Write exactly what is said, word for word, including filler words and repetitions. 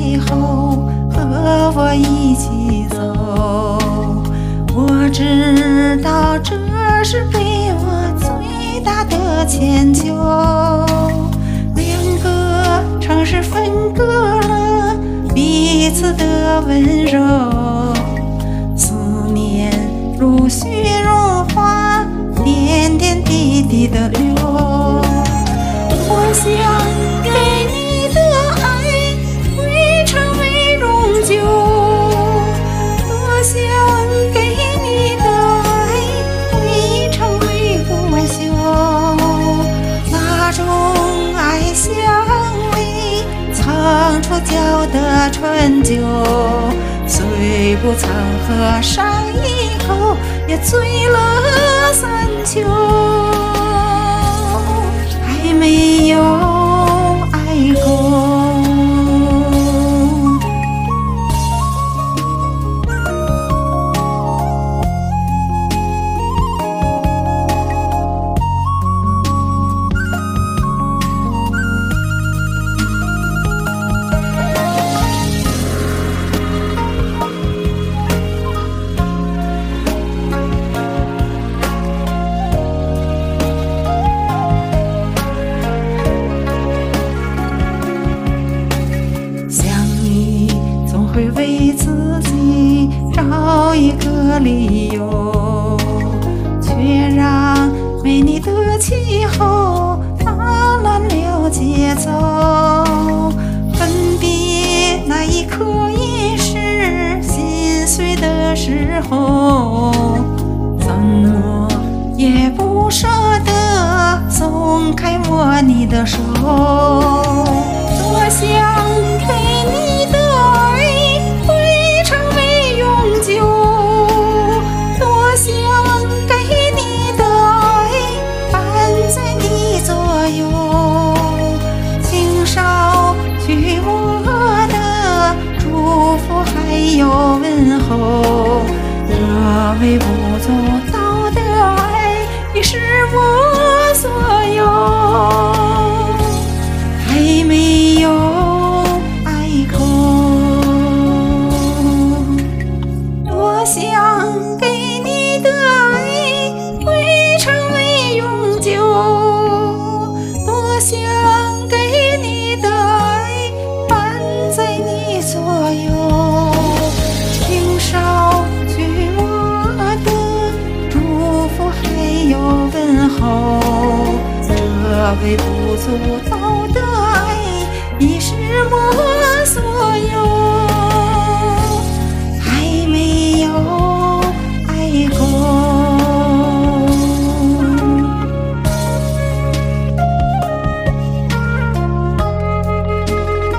背后和我一起走。我知道这是给我最大的迁就。两个城市分割了彼此的温柔，思念如雪融化，点点滴滴的流。我想给你的爱会成为永久，我想给你的爱会成为不朽。那种爱香味藏出脚的醇酒，虽不曾喝上一口，也醉了三秋。还没有爱够。会为自己找一个理由，却让没你的气候打乱了节奏。分别那一刻也是心碎的时候，怎么也不舍得松开我你的手。多想给你的有问候，这微不足道的爱已是我所有。还没有爱够，多想给你的爱会成为永久，多想给你的爱伴在你左右。捎去我的祝福还有问候，这微不足道的爱已是我所有。